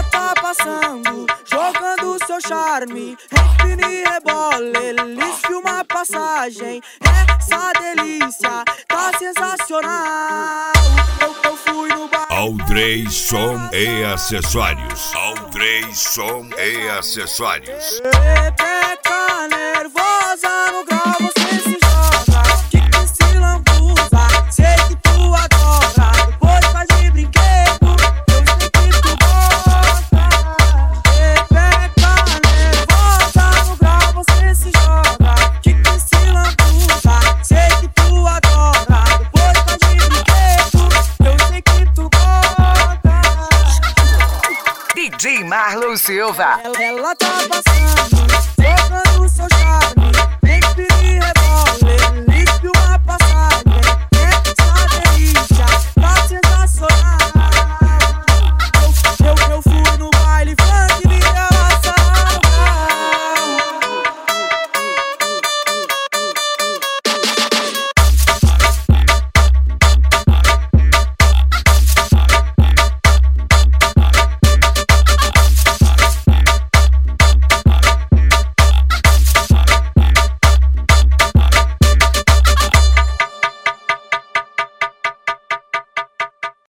tá passando, jogando seu charme. Empina e rebola, eles filmam a passagem. Essa delícia tá sensacional. Eu fui no bar. Aldrey Som e Acessórios. Aldrey Som e Acessórios. Peca nervosa, no grau você se joga. Que se lambuza, sei que tu adora. Depois faz de brinquedo, eu sei que tu gosta. Peca nervosa, no grau você se joga. Que se lambuza, sei que tu adora. Depois faz de brinquedo, eu sei que tu gosta. DJ Marlon Silva. Ela tá passando, jogando seu charme.